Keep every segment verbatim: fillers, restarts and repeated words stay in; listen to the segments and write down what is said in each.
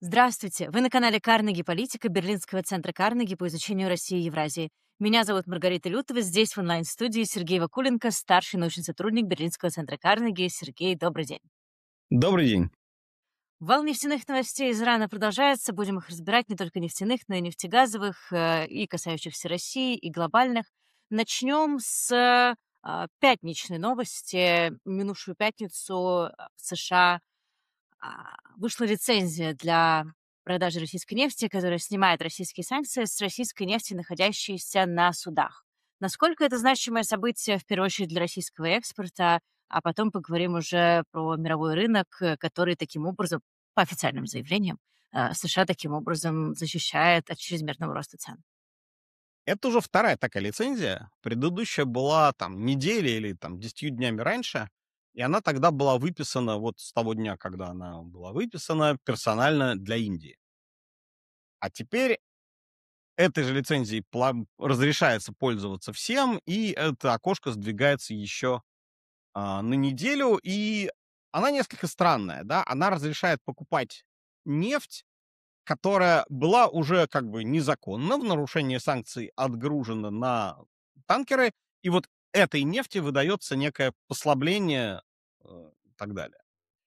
Здравствуйте! Вы на канале Карнеги Политика Берлинского центра Карнеги по изучению России и Евразии. Меня зовут Маргарита Лютова. Здесь в онлайн-студии Сергей Вакуленко, старший научный сотрудник Берлинского центра Карнеги. Сергей, добрый день. Добрый день. Вал нефтяных новостей из Ирана продолжается. Будем их разбирать, не только нефтяных, но и нефтегазовых, э, и касающихся России, и глобальных. Начнем с э, пятничной новости. В минувшую пятницу в США а, вышла лицензия для продажи российской нефти, которая снимает российские санкции с российской нефти, находящейся на судах. Насколько это значимое событие, в первую очередь, для российского экспорта, а потом поговорим уже про мировой рынок, э, который таким образом, по официальным заявлениям, э, США таким образом защищает от чрезмерного роста цен. Это уже вторая такая лицензия. Предыдущая была там неделя или там десятью днями раньше, и она тогда была выписана вот с того дня, когда она была выписана, персонально для Индии. А теперь этой же лицензией пла- разрешается пользоваться всем, и это окошко сдвигается еще а, на неделю, и она несколько странная, да, она разрешает покупать нефть, которая была уже как бы незаконно, в нарушение санкций отгружена на танкеры, и вот этой нефти выдается некое послабление э, и так далее.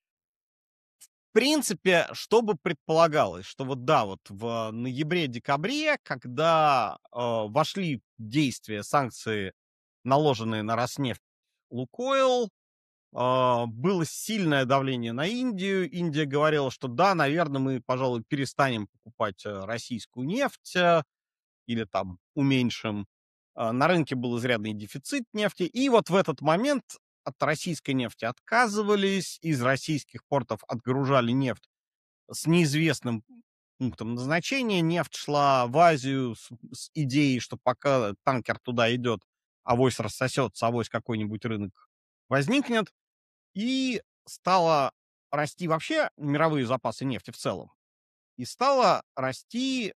В принципе, что бы предполагалось, что вот да, вот в ноябре-декабре, когда э, вошли в действие санкции, наложенные на Роснефть, Лукойл, а, было сильное давление на Индию. Индия говорила, что да, наверное, мы, пожалуй, перестанем покупать э, российскую нефть э, или там уменьшим. А, На рынке был изрядный дефицит нефти. И вот в этот момент от российской нефти отказывались, из российских портов отгружали нефть с неизвестным пунктом назначения. Нефть шла в Азию с, с идеей, что пока танкер туда идет, авось рассосется, авось какой-нибудь рынок возникнет. И стало расти вообще мировые запасы нефти в целом. И стала расти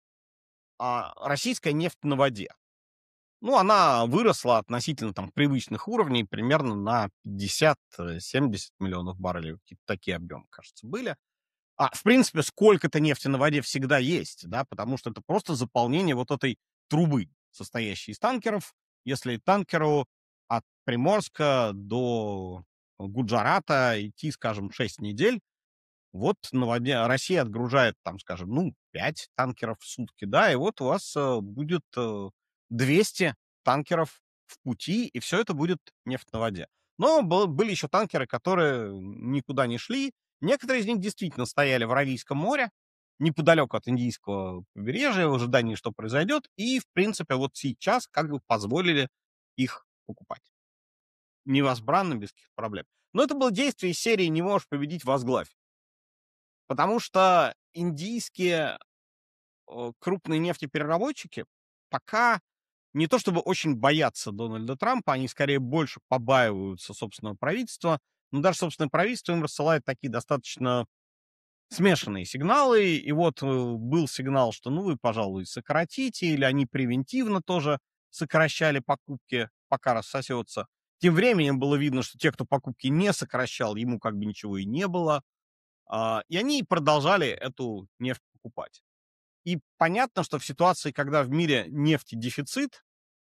а, российская нефть на воде. Ну, она выросла относительно там привычных уровней примерно на пятьдесят-семьдесят миллионов баррелей. Какие-то такие объемы, кажется, были. А, в принципе, сколько-то нефти на воде всегда есть, да, потому что это просто заполнение вот этой трубы, состоящей из танкеров. Если танкеру от Приморска до Гуджарата идти, скажем, шесть недель, вот на воде Россия отгружает, там, скажем, ну, пять танкеров в сутки, да, и вот у вас э, будет э, двести танкеров в пути, и все это будет нефть на воде. Но был- были еще танкеры, которые никуда не шли. Некоторые из них действительно стояли в Аравийском море, неподалеку от индийского побережья, в ожидании, что произойдет, и, в принципе, вот сейчас как бы позволили их покупать. Невозбранно, без каких проблем. Но это было действие из серии «Не можешь победить, возглавь». Потому что индийские э, крупные нефтепереработчики пока не то чтобы очень боятся Дональда Трампа, они скорее больше побаиваются собственного правительства, но даже собственное правительство им рассылает такие достаточно смешанные сигналы. И вот э, был сигнал, что ну вы, пожалуй, сократите, или они превентивно тоже сокращали покупки, пока рассосется. Тем временем было видно, что те, кто покупки не сокращал, ему как бы ничего и не было. А, И они продолжали эту нефть покупать. И понятно, что в ситуации, когда в мире нефти дефицит,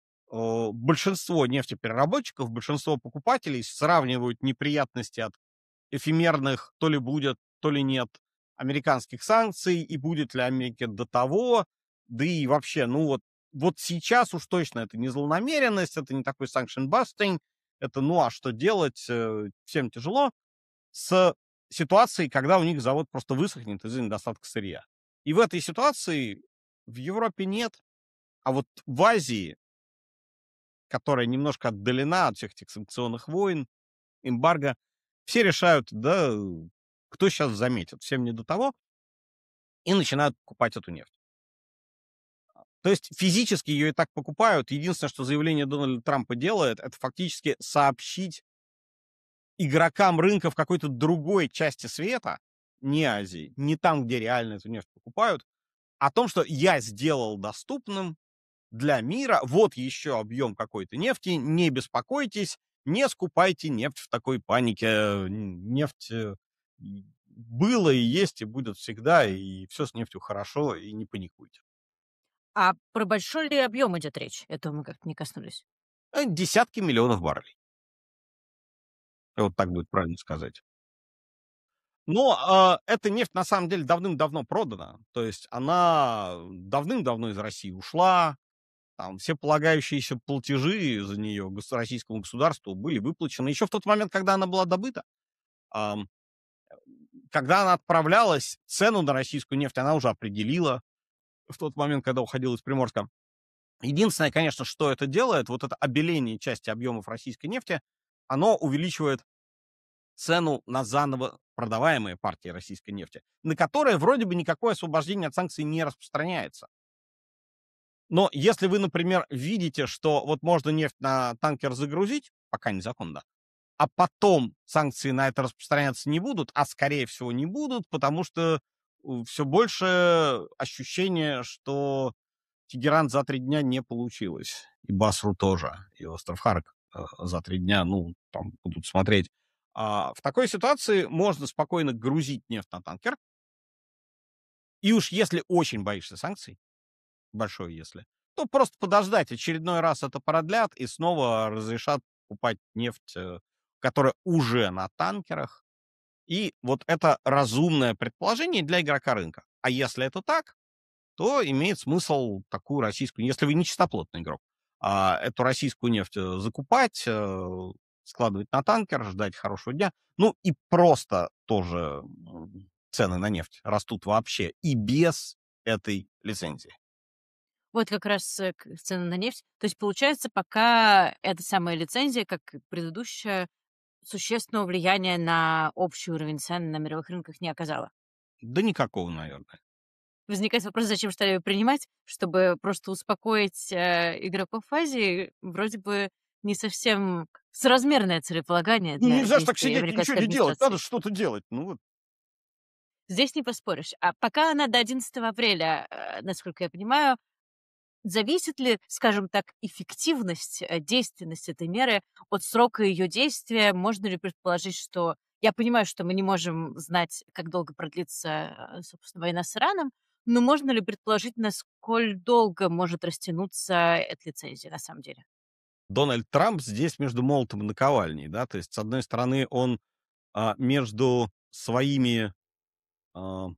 э, большинство нефтепереработчиков, большинство покупателей сравнивают неприятности от эфемерных то ли будет, то ли нет американских санкций, и будет ли Америке до того, да и вообще, ну вот, вот сейчас уж точно это не злонамеренность, это не такой sanction busting, это ну а что делать, э, всем тяжело, с ситуацией, когда у них завод просто высохнет из-за недостатка сырья. И в этой ситуации в Европе нет, а вот в Азии, которая немножко отдалена от всех этих санкционных войн, эмбарго, все решают, да, кто сейчас заметит, всем не до того, и начинают покупать эту нефть. То есть физически ее и так покупают. Единственное, что заявление Дональда Трампа делает, это фактически сообщить игрокам рынка в какой-то другой части света, не Азии, не там, где реально эту нефть покупают, о том, что я сделал доступным для мира вот еще объем какой-то нефти, не беспокойтесь, не скупайте нефть в такой панике, нефть было и есть, и будет всегда, и все с нефтью хорошо, и не паникуйте. А про большой ли объем идет речь? Этого мы как-то не коснулись. Э, Десятки миллионов баррелей. Вот так будет правильно сказать. Но а, эта нефть на самом деле давным-давно продана. То есть она давным-давно из России ушла. Там все полагающиеся платежи за нее российскому государству были выплачены еще в тот момент, когда она была добыта. Ам, Когда она отправлялась, цену на российскую нефть она уже определила в тот момент, когда уходила из Приморска. Единственное, конечно, что это делает, вот это обеление части объемов российской нефти, оно увеличивает цену на заново продаваемые партии российской нефти, на которые вроде бы никакое освобождение от санкций не распространяется. Но если вы, например, видите, что вот можно нефть на танкер загрузить, пока незаконно, а потом санкции на это распространяться не будут, а скорее всего не будут, потому что все больше ощущение, что Тегеран за три дня не получилось. И Басру тоже, и остров Харк э, за три дня, ну, там будут смотреть. А в такой ситуации можно спокойно грузить нефть на танкер. И уж если очень боишься санкций, большое если, то просто подождать. Очередной раз это продлят и снова разрешат покупать нефть, э, которая уже на танкерах. И вот это разумное предположение для игрока рынка. А если это так, то имеет смысл такую российскую, если вы не чистоплотный игрок, а, эту российскую нефть э, закупать, э, складывать на танкер, ждать хорошего дня. Ну и просто тоже м, цены на нефть растут вообще и без этой лицензии. Вот как раз э, к цены на нефть. То есть, получается, пока эта самая лицензия, как и предыдущая, существенного влияния на общий уровень цен на мировых рынках не оказала. Да никакого, наверное. Возникает вопрос, зачем что ли принимать, чтобы просто успокоить э, игроков Азии, вроде бы не совсем соразмерное целеполагание Ну для нельзя же так действий сидеть и ничего американской не делать, надо администрации. же что-то делать. Ну вот. Здесь не поспоришь. А пока она до одиннадцатого апреля, э, насколько я понимаю, зависит ли, скажем так, эффективность, э, действенность этой меры от срока ее действия? Можно ли предположить, что... Я понимаю, что мы не можем знать, как долго продлится, э, собственно, война с Ираном, но можно ли предположить, насколько долго может растянуться эта лицензия на самом деле? Дональд Трамп здесь между молотом и наковальней, да, то есть, с одной стороны, он а, между своими а,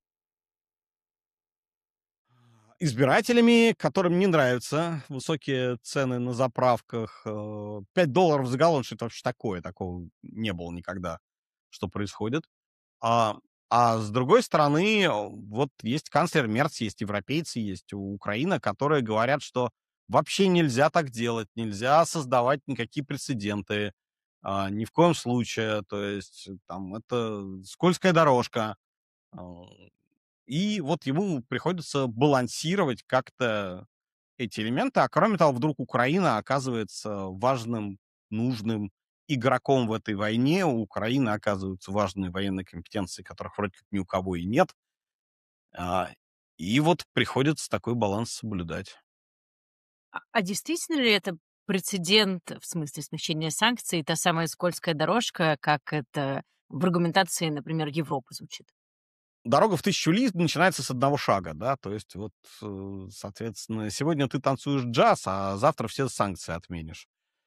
избирателями, которым не нравятся высокие цены на заправках. э, пять долларов за галлон, что это вообще такое? Такого не было никогда, что происходит. А, а с другой стороны, э, вот есть канцлер Мерц, есть европейцы, есть Украина, которые говорят, что вообще нельзя так делать, нельзя создавать никакие прецеденты, а, ни в коем случае. То есть там это скользкая дорожка. а, и вот ему приходится балансировать как-то эти элементы. А кроме того, вдруг Украина оказывается важным, нужным игроком в этой войне. У Украины оказываются важные военные компетенции, которых вроде как ни у кого и нет. А, И вот приходится такой баланс соблюдать. А, а действительно ли это прецедент в смысле смягчения санкций, та самая скользкая дорожка, как это в аргументации, например, Европы звучит? Дорога в тысячу ли начинается с одного шага, да, то есть вот, э, соответственно, сегодня ты танцуешь джаз, а завтра все санкции отменишь.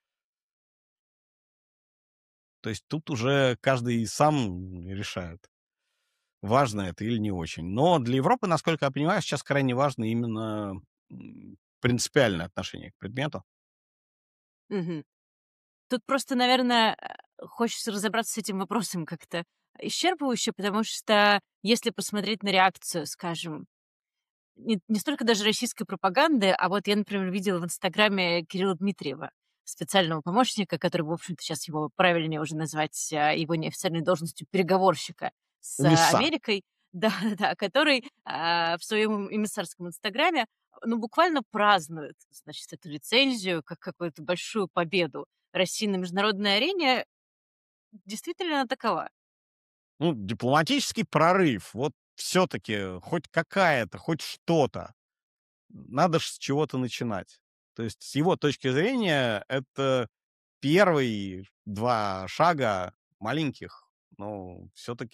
То есть тут уже каждый сам решает, важно это или не очень. Но для Европы, насколько я понимаю, сейчас крайне важно именно м, принципиальное отношение к предмету. Мгм. Тут просто, наверное, хочется разобраться с этим вопросом как-то исчерпывающе, потому что если посмотреть на реакцию, скажем, не, не столько даже российской пропаганды, а вот я, например, видела в Инстаграме Кирилла Дмитриева, специального помощника, который, в общем-то, сейчас его правильнее уже назвать а, его неофициальной должностью переговорщика с а, Эмиссар. Америкой, да, да, который а, в своем эмиссарском Инстаграме ну, буквально празднует, значит, эту лицензию как какую-то большую победу России на международной арене. Действительно она такова. Ну, дипломатический прорыв. Вот все-таки хоть какая-то, хоть что-то. Надо же с чего-то начинать. То есть с его точки зрения это первые два шага маленьких, но все-таки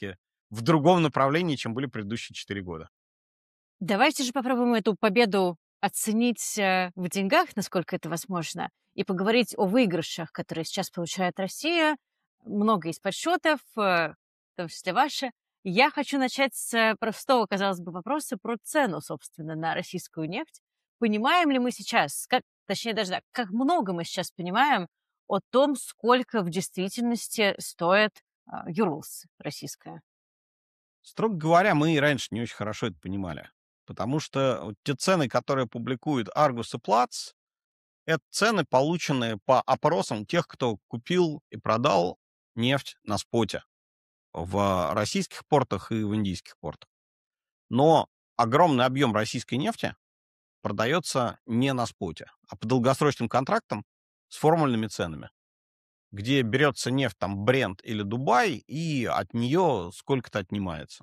в другом направлении, чем были предыдущие четыре года. Давайте же попробуем эту победу оценить э, в деньгах, насколько это возможно, и поговорить о выигрышах, которые сейчас получает Россия. Много из подсчетов, э, в том числе ваши. Я хочу начать с э, простого, казалось бы, вопроса про цену, собственно, на российскую нефть. Понимаем ли мы сейчас, как, точнее даже так, как много мы сейчас понимаем о том, сколько в действительности стоит э, Юрлс российская? Строго говоря, мы и раньше не очень хорошо это понимали. Потому что вот те цены, которые публикуют Argus и Platts, это цены, полученные по опросам тех, кто купил и продал нефть на споте в российских портах и в индийских портах. Но огромный объем российской нефти продается не на споте, а по долгосрочным контрактам с формульными ценами, где берется нефть, там, Брент или Дубай, и от нее сколько-то отнимается.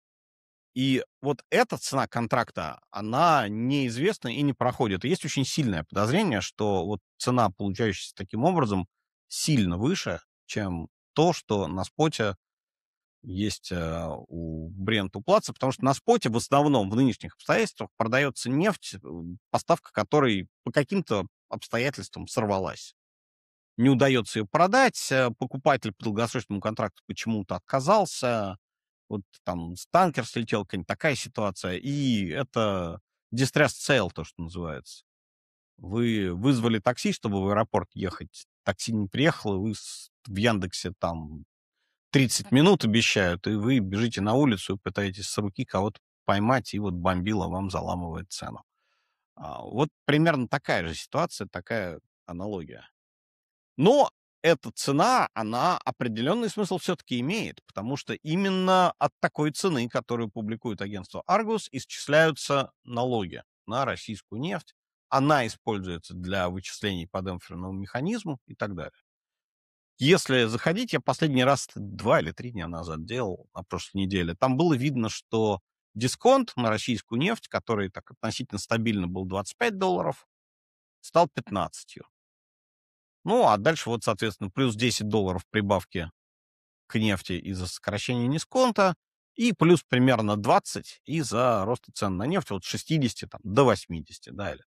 И вот эта цена контракта, она неизвестна и не проходит. И есть очень сильное подозрение, что вот цена, получающаяся таким образом, сильно выше, чем то, что на споте есть э, у Brent, у Плаца, потому что на споте в основном в нынешних обстоятельствах продается нефть, э, поставка которой по каким-то обстоятельствам сорвалась. Не удается ее продать, э, покупатель по долгосрочному контракту почему-то отказался, вот там с танкер слетел, какая-нибудь такая ситуация, и это distressed sale, то, что называется. Вы вызвали такси, чтобы в аэропорт ехать, такси не приехало, вы с- в Яндексе там тридцать минут обещают, и вы бежите на улицу и пытаетесь с руки кого-то поймать, и вот бомбила вам заламывает цену. А, вот примерно такая же ситуация, такая аналогия. Но эта цена, она определенный смысл все-таки имеет, потому что именно от такой цены, которую публикует агентство Argus, исчисляются налоги на российскую нефть. Она используется для вычислений по демпферному механизму и так далее. Если заходить, я последний раз два или три дня назад делал, на прошлой неделе, там было видно, что дисконт на российскую нефть, который так относительно стабильно был двадцать пять долларов, стал пятнадцать. Ну, а дальше вот, соответственно, плюс десять долларов прибавки к нефти из-за сокращения дисконта и плюс примерно двадцать из-за роста цен на нефть от шестидесяти там, до восьмидесяти, да, или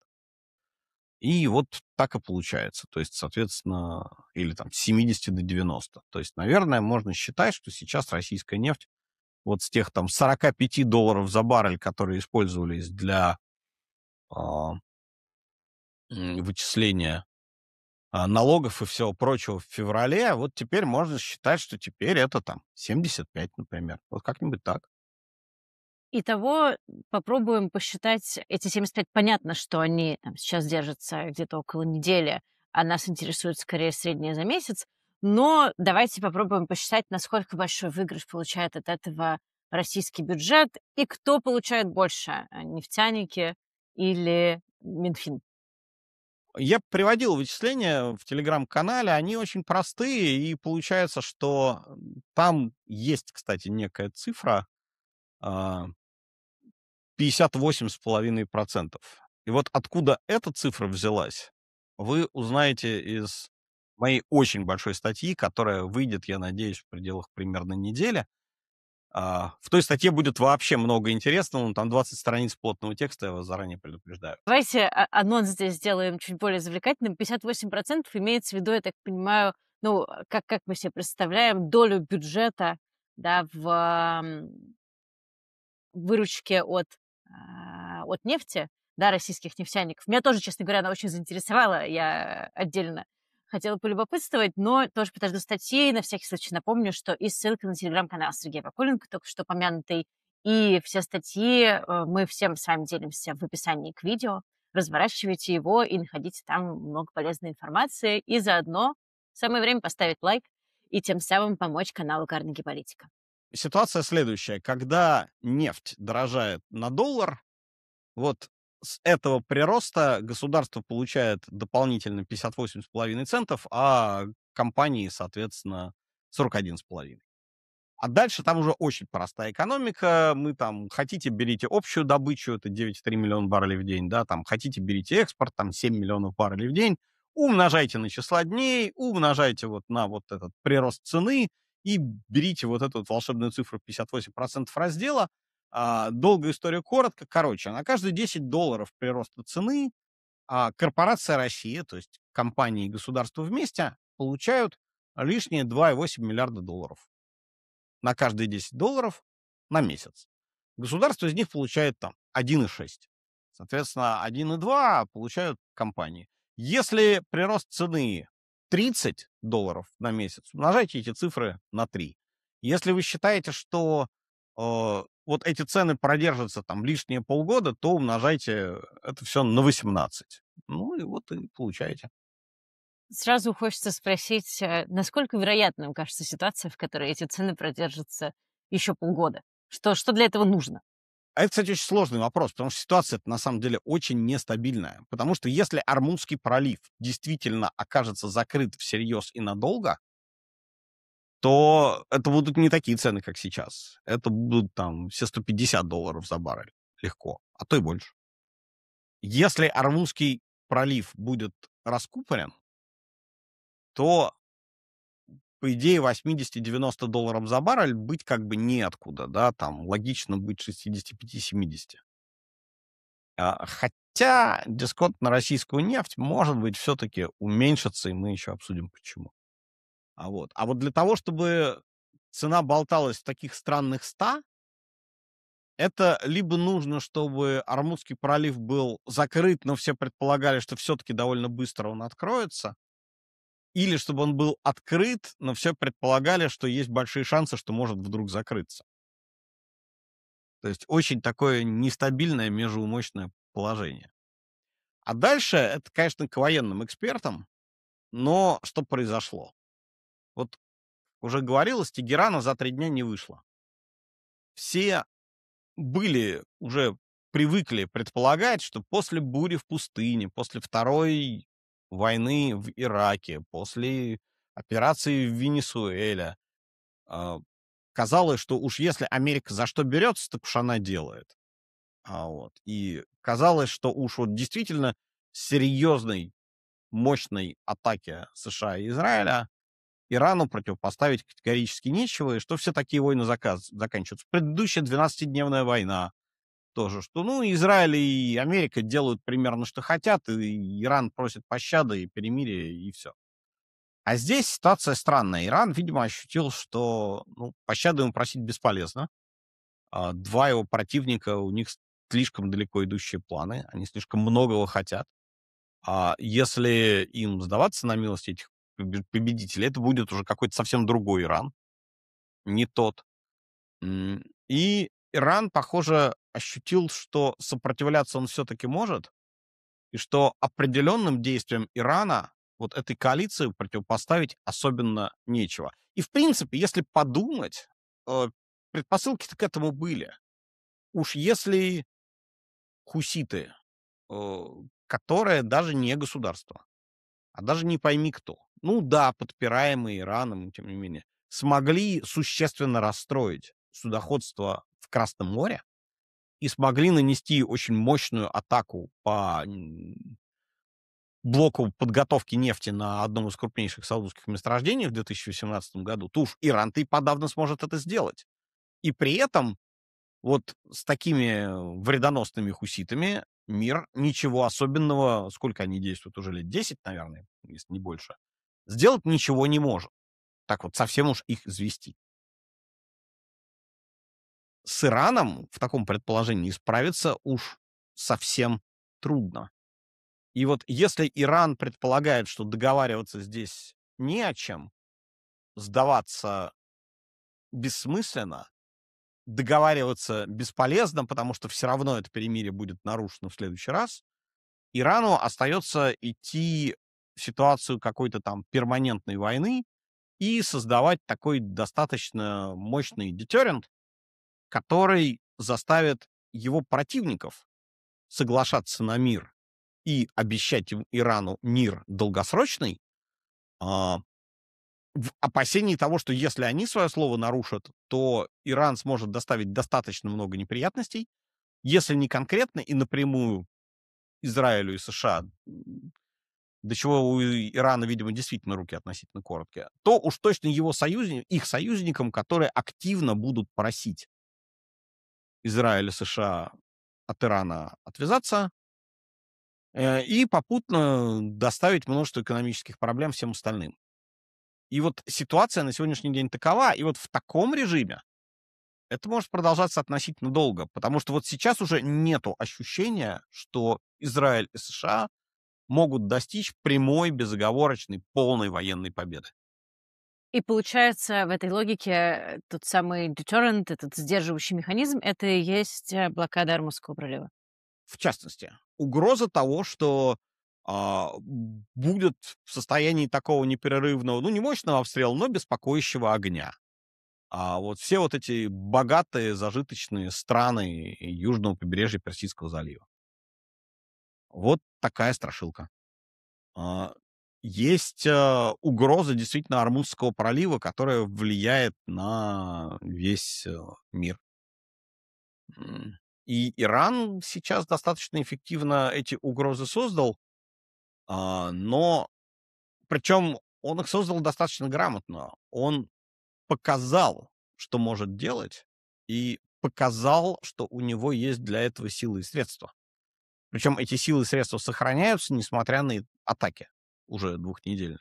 и вот так и получается. То есть, соответственно, или там с семидесяти до девяноста. То есть, наверное, можно считать, что сейчас российская нефть вот с тех там сорока пяти долларов за баррель, которые использовались для а, м, вычисления а, налогов и всего прочего в феврале, вот теперь можно считать, что теперь это там семьдесят пять, например. Вот как-нибудь так. Итого попробуем посчитать эти семьдесят пять. Понятно, что они там сейчас держатся где-то около недели, а нас интересует скорее среднее за месяц. Но давайте попробуем посчитать, насколько большой выигрыш получает от этого российский бюджет и кто получает больше, а, нефтяники или Минфин. Я приводил вычисления в телеграм-канале, они очень простые, и получается, что м, там есть, кстати, некая цифра, а, пятьдесят восемь с половиной процентов. И вот откуда эта цифра взялась, вы узнаете из моей очень большой статьи, которая выйдет, я надеюсь, в пределах примерно недели. А, в той статье будет вообще много интересного, ну, там двадцать страниц плотного текста, я вас заранее предупреждаю. Давайте а- анонс здесь сделаем чуть более завлекательным. пятьдесят восемь процентов имеется в виду, я так понимаю, ну, как, как мы себе представляем, долю бюджета, да, в ам, выручке от, а, от нефти, да, российских нефтяников. Меня тоже, честно говоря, она очень заинтересовала. Я отдельно хотела полюбопытствовать, но тоже подожду статьи. На всякий случай напомню, что и ссылка на телеграм-канал Сергея Вакуленко, только что помянутый, и все статьи э, мы всем с вами делимся в описании к видео. Разворачивайте его и находите там много полезной информации. И заодно самое время поставить лайк и тем самым помочь каналу Карнеги Политика. Ситуация следующая. Когда нефть дорожает на доллар, вот с этого прироста государство получает дополнительно пятьдесят восемь с половиной центов, а компании, соответственно, сорок один с половиной. А дальше там уже очень простая экономика. Мы там, хотите, берите общую добычу, это девять целых три миллиона баррелей в день, да, там, хотите, берите экспорт, там, семь миллионов баррелей в день, умножайте на числа дней, умножайте вот на вот этот прирост цены, и берите вот эту вот волшебную цифру пятьдесят восемь процентов раздела. А, долгая история коротко. Короче, на каждые десять долларов прироста цены а, корпорация Россия, то есть компании и государство вместе, получают лишние два и восемь миллиарда долларов на каждые десять долларов на месяц. Государство из них получает там один и шесть. Соответственно, один и два получают компании. Если прирост цены тридцать долларов на месяц, умножайте эти цифры на три. Если вы считаете, что э, вот эти цены продержатся там лишние полгода, то умножайте это все на восемнадцать. Ну и вот и получаете. Сразу хочется спросить, э, насколько вероятной, вам кажется, ситуация, в которой эти цены продержатся еще полгода? Что, что для этого нужно? А это, кстати, очень сложный вопрос, потому что ситуация на самом деле очень нестабильная. Потому что если Ормузский пролив действительно окажется закрыт всерьез и надолго, то это будут не такие цены, как сейчас. Это будут там все сто пятьдесят долларов за баррель. Легко. А то и больше. Если Ормузский пролив будет раскупорен, то, по идее, восемьдесят-девяносто долларов за баррель быть как бы неоткуда, да, там логично быть шестьдесят пять-семьдесят. А, хотя дисконт на российскую нефть, может быть, все-таки уменьшится, и мы еще обсудим почему. А вот, а вот для того, чтобы цена болталась в таких странных ста, это либо нужно, чтобы Ормузский пролив был закрыт, но все предполагали, что все-таки довольно быстро он откроется, или чтобы он был открыт, но все предполагали, что есть большие шансы, что может вдруг закрыться. То есть очень такое нестабильное межумощное положение. А дальше это, конечно, к военным экспертам, но что произошло? Вот уже говорилось, Тегерана за три дня не вышло. Все были уже привыкли предполагать, что после бури в пустыне, после второй войны в Ираке, после операции в Венесуэле, а, казалось, что уж если Америка за что берется, так уж она делает. А вот. И казалось, что уж вот действительно серьезной, мощной атаке США и Израиля Ирану противопоставить категорически нечего, и что все такие войны заказ, заканчиваются. Предыдущая двенадцатидневная война тоже, что, ну, Израиль и Америка делают примерно, что хотят, и Иран просит пощады и перемирия, и все. А здесь ситуация странная. Иран, видимо, ощутил, что ну, пощады ему просить бесполезно. А, два его противника, у них слишком далеко идущие планы, они слишком многого хотят. А если им сдаваться на милость этих победителей, это будет уже какой-то совсем другой Иран, не тот. И Иран, похоже, ощутил, что сопротивляться он все-таки может, и что определенным действиям Ирана вот этой коалиции противопоставить особенно нечего. И, в принципе, если подумать, э, предпосылки-то к этому были. Уж если хуситы, э, которые даже не государство, а даже не пойми кто, ну да, подпираемые Ираном, тем не менее, смогли существенно расстроить судоходство в Красном море и смогли нанести очень мощную атаку по блоку подготовки нефти на одном из крупнейших саудовских месторождений в две тысячи восемнадцатом году, то уж Иран-то и подавно сможет это сделать. И при этом вот с такими вредоносными хуситами мир ничего особенного, сколько они действуют, уже лет десять, наверное, если не больше, сделать ничего не может. Так вот, совсем уж их извести. С Ираном в таком предположении справиться уж совсем трудно. И вот если Иран предполагает, что договариваться здесь не о чем, сдаваться бессмысленно, договариваться бесполезно, потому что все равно это перемирие будет нарушено в следующий раз, Ирану остается идти в ситуацию какой-то там перманентной войны и создавать такой достаточно мощный детеррент, который заставит его противников соглашаться на мир и обещать им Ирану мир долгосрочный, а, в опасении того, что если они свое слово нарушат, то Иран сможет доставить достаточно много неприятностей, если не конкретно и напрямую Израилю и США, до чего у Ирана, видимо, действительно руки относительно короткие, то уж точно его союзни их союзникам, которые активно будут просить Израиль и США от Ирана отвязаться, э, и попутно доставить множество экономических проблем всем остальным. И вот ситуация на сегодняшний день такова, и вот в таком режиме это может продолжаться относительно долго, потому что вот сейчас уже нету ощущения, что Израиль и США могут достичь прямой, безоговорочной, полной военной победы. И получается, в этой логике э, тот самый deterrent, этот сдерживающий механизм, это и есть э, блокада Ормузского пролива. В частности, угроза того, что а, будет в состоянии такого непрерывного, ну, не мощного обстрела, но беспокоящего огня. А вот все вот эти богатые, зажиточные страны южного побережья Персидского залива. Вот такая страшилка. А, Есть а, угроза действительно Ормузского пролива, которая влияет на весь а, мир. М. И Иран сейчас достаточно эффективно эти угрозы создал, а, но причем он их создал достаточно грамотно. Он показал, что может делать, и показал, что у него есть для этого силы и средства. Причем эти силы и средства сохраняются, несмотря на и атаки уже двухнедельные.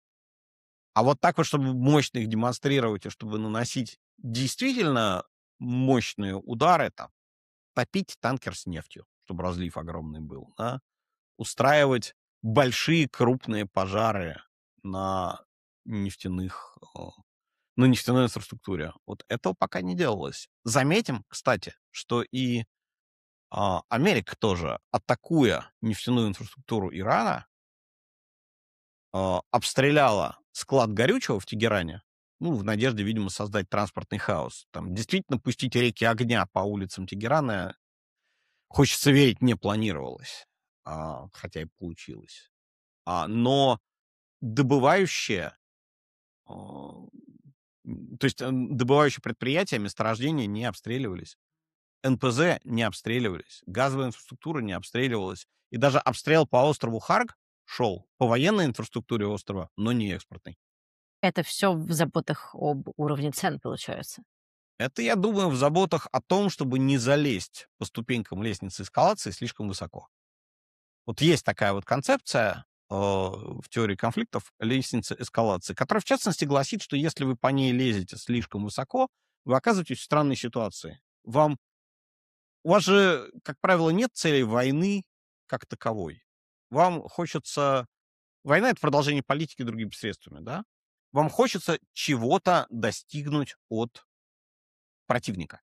А вот так вот, чтобы мощно их демонстрировать и чтобы наносить действительно мощные удары, там, топить танкер с нефтью, чтобы разлив огромный был, да, устраивать большие крупные пожары на нефтяных, э, на нефтяной инфраструктуре. Вот этого пока не делалось. Заметим, кстати, что и а, Америка тоже, атакуя нефтяную инфраструктуру Ирана, а, обстреляла склад горючего в Тегеране, ну, в надежде, видимо, создать транспортный хаос. Там действительно пустить реки огня по улицам Тегерана, хочется верить, не планировалось, а, хотя и получилось. А, но добывающие, а, м, то есть э, добывающие предприятия, месторождения не обстреливались. эн пэ зэ не обстреливались, газовая инфраструктура не обстреливалась. И даже обстрел по острову Харг шел по военной инфраструктуре острова, но не экспортной. Это все в заботах об уровне цен, получается. Это, я думаю, в заботах о том, чтобы не залезть по ступенькам лестницы эскалации слишком высоко. Вот есть такая вот концепция э, в теории конфликтов лестницы эскалации, которая, в частности, гласит, что если вы по ней лезете слишком высоко, вы оказываетесь в странной ситуации. Вам, у вас же, как правило, нет цели войны как таковой. Вам хочется... Война — это продолжение политики другими средствами, да? Вам хочется чего-то достигнуть от противника.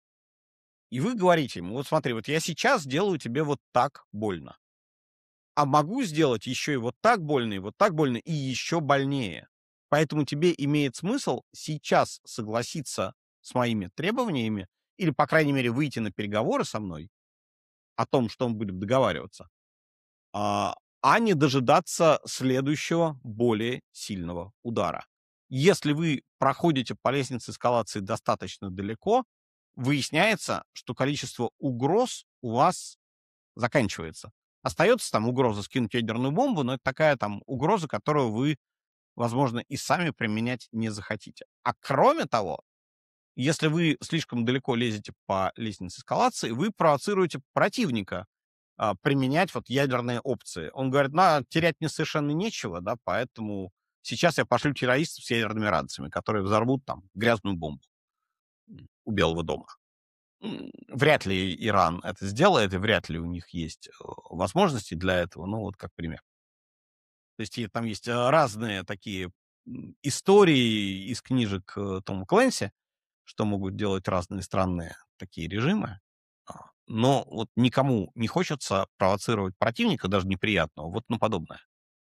И вы говорите ему: вот смотри, вот я сейчас делаю тебе вот так больно, а могу сделать еще и вот так больно, и вот так больно, и еще больнее. Поэтому тебе имеет смысл сейчас согласиться с моими требованиями или, по крайней мере, выйти на переговоры со мной о том, что мы будем договариваться, а, а не дожидаться следующего, более сильного удара. Если вы проходите по лестнице эскалации достаточно далеко, выясняется, что количество угроз у вас заканчивается. Остается там угроза скинуть ядерную бомбу, но это такая там угроза, которую вы, возможно, и сами применять не захотите. А кроме того, если вы слишком далеко лезете по лестнице эскалации, вы провоцируете противника а, применять вот ядерные опции. Он говорит: на, терять мне совершенно нечего, да, поэтому сейчас я пошлю террористов с ядерными ранцами, которые взорвут там грязную бомбу м, у Белого дома. М, Вряд ли Иран это сделает, и вряд ли у них есть э, возможности для этого, ну вот как пример. То есть и там есть э, разные такие м, истории из книжек э, Тома Клэнси, что могут делать разные странные такие режимы. А, Но вот никому не хочется провоцировать противника, даже неприятного, вот на подобное.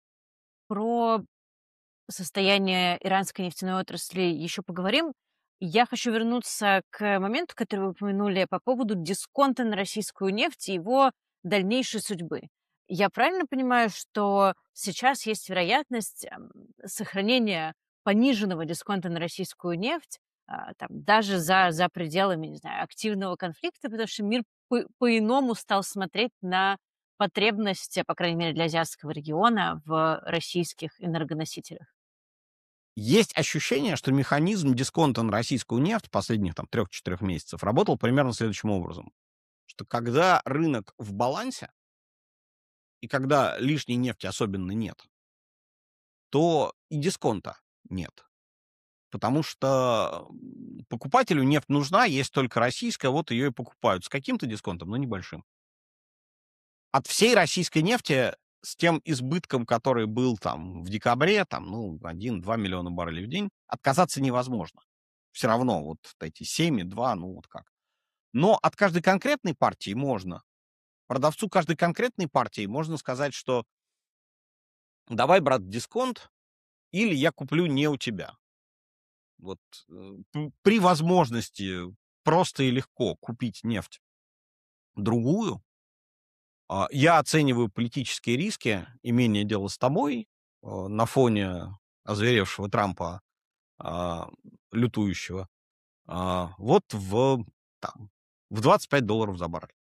Про состояние иранской нефтяной отрасли еще поговорим. Я хочу вернуться к моменту, который вы упомянули по поводу дисконта на российскую нефть и его дальнейшей судьбы. Я правильно понимаю, что сейчас есть вероятность ам, сохранения пониженного дисконта на российскую нефть, а, там, даже за, за пределами, не знаю, активного конфликта, потому что мир по- по-иному стал смотреть на потребность, по крайней мере, для азиатского региона в российских энергоносителях? Есть ощущение, что механизм дисконта на российскую нефть последних там трех-четырех месяцев работал примерно следующим образом. Что когда рынок в балансе, и когда лишней нефти особенно нет, то и дисконта нет. Потому что м, покупателю нефть нужна, есть только российская, вот ее и покупают с каким-то дисконтом, но небольшим. От всей российской нефти с тем избытком, который был там в декабре, там, ну, один-два миллиона баррелей в день, отказаться невозможно. Все равно вот эти семь и два, ну, вот как. Но от каждой конкретной партии можно. Продавцу каждой конкретной партии можно сказать, что давай, брат, дисконт, или я куплю не у тебя. Вот э, п- при возможности просто и легко купить нефть другую, а, я оцениваю политические риски имения дела с тобой а, на фоне озверевшего Трампа, а, лютующего, а, вот в, там, в двадцать пять долларов за баррель.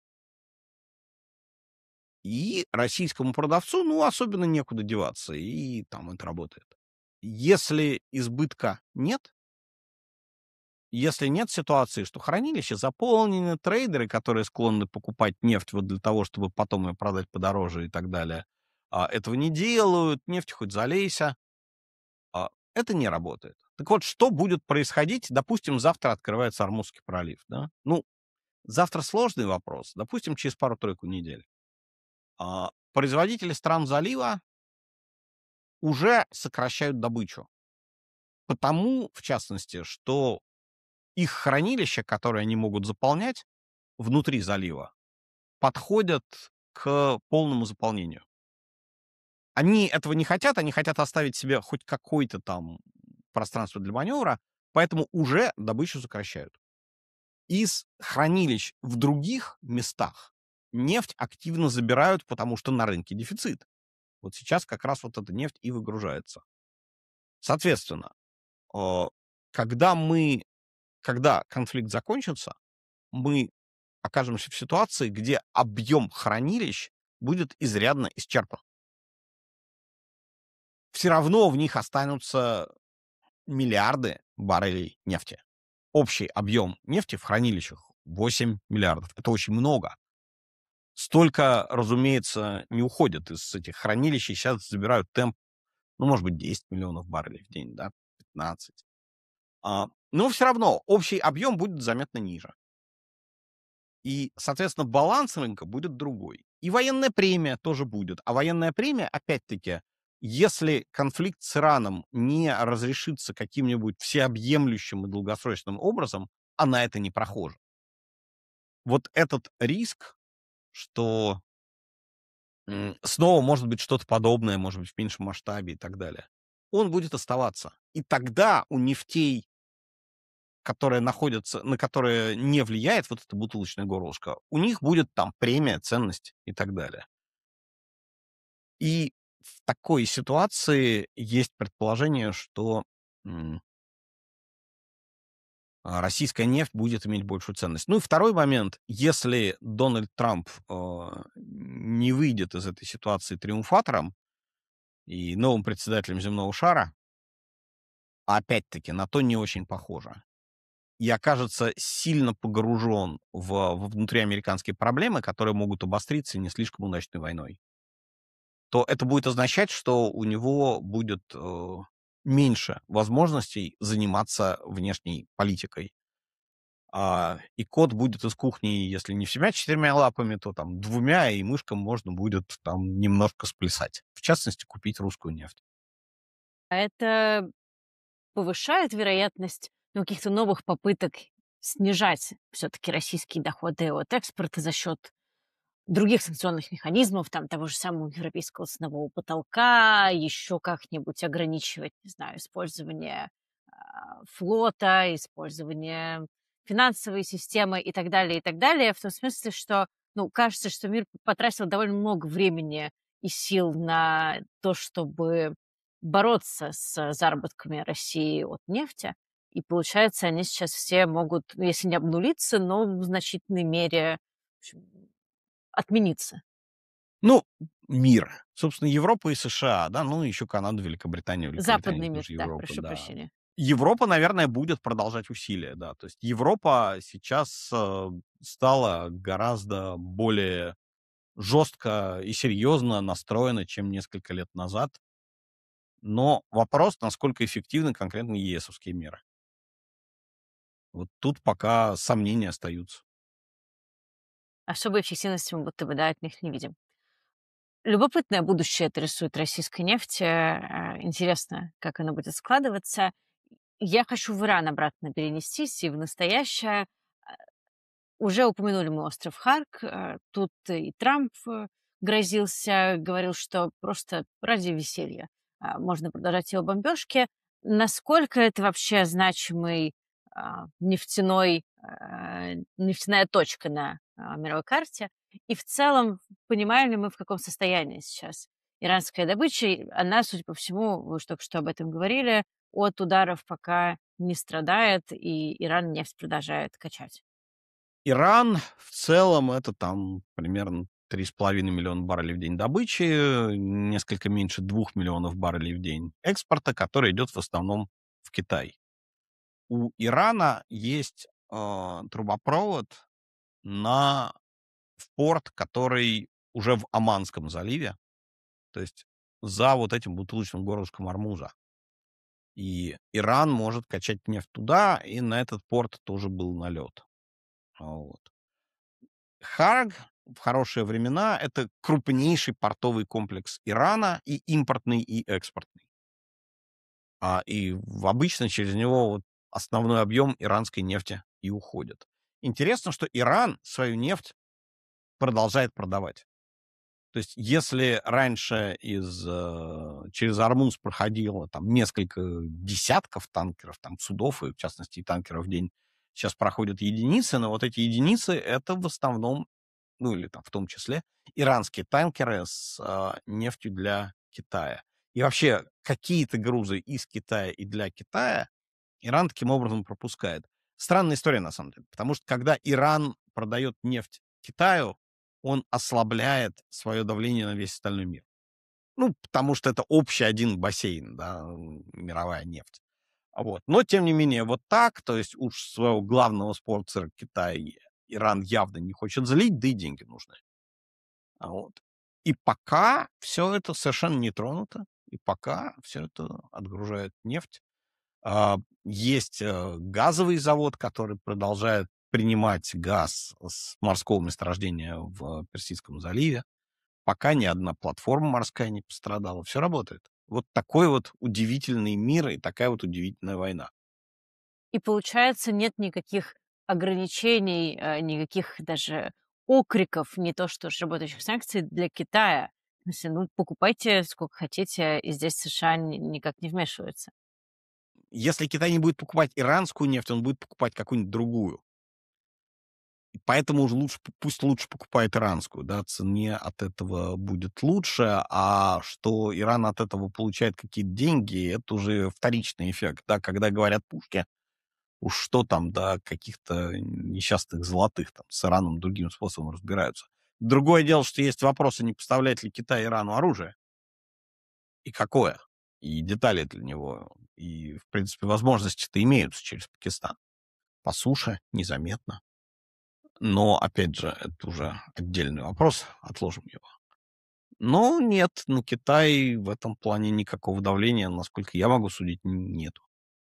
И российскому продавцу, ну, особенно некуда деваться, и там это работает. Если избытка нет, если нет ситуации, что хранилища заполнены, трейдеры, которые склонны покупать нефть вот для того, чтобы потом ее продать подороже и так далее, а, этого не делают, нефть хоть залейся, а, это не работает. Так вот, что будет происходить, допустим, завтра открывается Ормузский пролив, да? Ну, завтра сложный вопрос, допустим, через пару-тройку недель. А, производители стран залива уже сокращают добычу. Потому, в частности, что их хранилища, которые они могут заполнять внутри залива, подходят к полному заполнению. Они этого не хотят, они хотят оставить себе хоть какое-то там пространство для маневра, поэтому уже добычу сокращают. Из хранилищ в других местах нефть активно забирают, потому что на рынке дефицит. Вот сейчас как раз вот эта нефть и выгружается. Соответственно, э, когда мы, когда конфликт закончится, мы окажемся в ситуации, где объем хранилищ будет изрядно исчерпан. Все равно в них останутся миллиарды баррелей нефти. Общий объем нефти в хранилищах восемь миллиардов. Это очень много. Столько, разумеется, не уходит из этих хранилищ. И сейчас забирают темп, ну, может быть, десять миллионов баррелей в день, да, пятнадцать. А, но все равно общий объем будет заметно ниже. И, соответственно, баланс рынка будет другой. И военная премия тоже будет. А военная премия, опять-таки, если конфликт с Ираном не разрешится каким-нибудь всеобъемлющим и долгосрочным образом, она это не прохожа. Вот этот риск, что м, снова может быть что-то подобное, может быть, в меньшем масштабе и так далее, он будет оставаться. И тогда у нефтей, которые находятся, на которые не влияет вот это бутылочное горлышко, у них будет там премия, ценность и так далее. И в такой ситуации есть предположение, что м, а, российская нефть будет иметь большую ценность. Ну и второй момент. Если Дональд Трамп э, не выйдет из этой ситуации триумфатором и новым председателем земного шара, а опять-таки на то не очень похоже, и окажется сильно погружен в, во внутриамериканские проблемы, которые могут обостриться не слишком удачной войной, то это будет означать, что у него будет э, меньше возможностей заниматься внешней политикой. А, и кот будет из кухни, если не всеми четырьмя лапами, то там двумя, и мышкам можно будет там немножко сплясать. В частности, купить русскую нефть. А это повышает вероятность, ну, каких-то новых попыток снижать все-таки российские доходы от экспорта за счет других санкционных механизмов, там того же самого европейского ценового потолка, еще как-нибудь ограничивать, не знаю, использование а, флота, использование финансовой системы и так далее, и так далее, в том смысле, что, ну, кажется, что мир потратил довольно много времени и сил на то, чтобы бороться с заработками России от нефти, и получается, они сейчас все могут, ну, если не обнулиться, но в значительной мере в общем, отмениться. Ну, мир. Собственно, Европа и США, да, ну, еще Канада, Великобритания. Великобритания Западный мир, тоже да, Европа, прошу да. прощения. Европа, наверное, будет продолжать усилия, да. То есть Европа сейчас э, стала гораздо более жестко и серьезно настроена, чем несколько лет назад. Но вопрос, насколько эффективны конкретно ЕСовские меры. Вот тут пока сомнения остаются. Особой эффективности мы будто бы, да, от них не видим. Любопытное будущее это рисует российской нефти. Э, Интересно, как оно будет складываться. Я хочу в Иран обратно перенестись и в настоящее. Уже упомянули мы остров Харк. э, Тут и Трамп э, грозился, говорил, что просто ради веселья а, можно продолжать его бомбежки. Насколько это вообще значимый а, нефтяной, а, нефтяная точка на а, мировой карте? И в целом, понимаем ли мы, в каком состоянии сейчас иранская добыча? И Она, судя по всему, вы уж только что об этом говорили, от ударов пока не страдает, и Иран нефть продолжает качать. Иран в целом это там примерно три с половиной миллиона баррелей в день добычи, несколько меньше двух миллионов баррелей в день экспорта, который идет в основном в Китай. У Ирана есть э, трубопровод на в порт, который уже в Оманском заливе, то есть за вот этим бутылочным горлышком Ормуза. И Иран может качать нефть туда, и на этот порт тоже был налет. Вот. Харг в хорошие времена — это крупнейший портовый комплекс Ирана, и импортный, и экспортный. А, и в- обычно через него вот основной объем иранской нефти и уходит. Интересно, что Иран свою нефть продолжает продавать. То есть если раньше из, э, через Ормуз проходило там несколько десятков танкеров, там судов, и в частности и танкеров в день, сейчас проходят единицы, но вот эти единицы — это в основном, ну или там в том числе, иранские танкеры с а, нефтью для Китая. И вообще какие-то грузы из Китая и для Китая Иран таким образом пропускает. Странная история, на самом деле, потому что когда Иран продает нефть Китаю, он ослабляет свое давление на весь остальной мир. Ну, потому что это общий один бассейн, да, м, мировая нефть. А Вот. Но, тем не менее, вот так, то есть уж своего главного спонсора Китая Иран явно не хочет злить, да и деньги нужны. А Вот. И пока все это совершенно не тронуто, и пока все это отгружает нефть. А, Есть э, газовый завод, который продолжает принимать газ с морского месторождения в Персидском заливе. Пока ни одна платформа морская не пострадала. Все работает. Вот такой вот удивительный мир и такая вот удивительная война. И получается, нет никаких ограничений, э, никаких даже окриков, не то что ж работающих санкций для Китая. В смысле, ну, покупайте сколько хотите, и здесь США ни никак не вмешиваются. Если Китай не будет покупать иранскую нефть, он будет покупать какую-нибудь другую. И поэтому уже лучше, п- пусть лучше покупает иранскую, да, цене от этого будет лучше, а что Иран от этого получает какие-то деньги, это уже вторичный эффект, да, когда говорят пушки, уж что там, да, каких-то несчастных золотых, там, с Ираном другим способом разбираются. Другое дело, что есть вопросы, не поставляет ли Китай Ирану оружие, и какое, и детали для него, и, в принципе, возможности-то имеются через Пакистан. По суше, незаметно. Но, опять же, это уже отдельный вопрос, отложим его. Но нет, на Китай в этом плане никакого давления, насколько я могу судить, н- нету.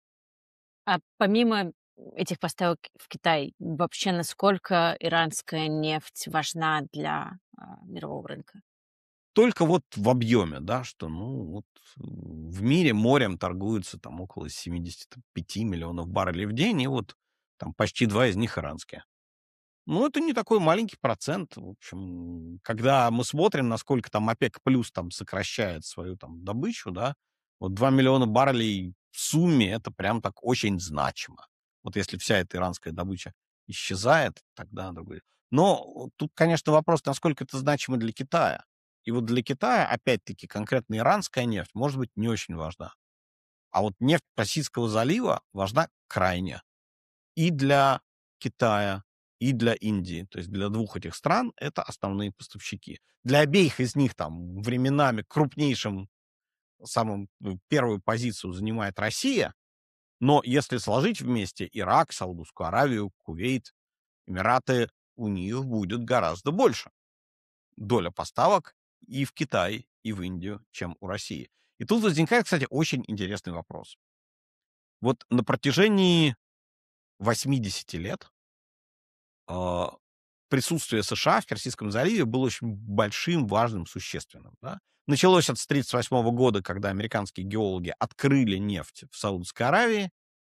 А помимо этих поставок в Китай, вообще насколько иранская нефть важна для, а, мирового рынка? Только вот в объеме, да, что, ну, вот э, в мире морем торгуется там около семьдесят пять миллионов баррелей в день, и вот там почти два из них иранские. Ну, это не такой маленький процент. В общем, когда мы смотрим, насколько там ОПЕК плюс там сокращает свою там добычу, да, вот два миллиона баррелей в сумме это прям так очень значимо. Вот если вся эта иранская добыча исчезает, тогда другой. Но вот тут, конечно, вопрос, насколько это значимо для Китая. И вот для Китая, опять-таки, конкретно иранская нефть может быть не очень важна. А вот нефть Персидского залива важна крайне. И для Китая, и для Индии. То есть для двух этих стран это основные поставщики. Для обеих из них там временами крупнейшим, самым ну, первую позицию занимает Россия, но если сложить вместе Ирак, Саудовскую Аравию, Кувейт, Эмираты, у них будет гораздо больше доля поставок и в Китай, и в Индию, чем у России. И тут возникает, кстати, очень интересный вопрос. Вот на протяжении восьмидесяти лет а, присутствие США в Персидском заливе было очень большим, важным, существенным. Да? Началось это с тысяча девятьсот тридцать восьмого года, когда американские геологи открыли нефть в Саудовской Аравии,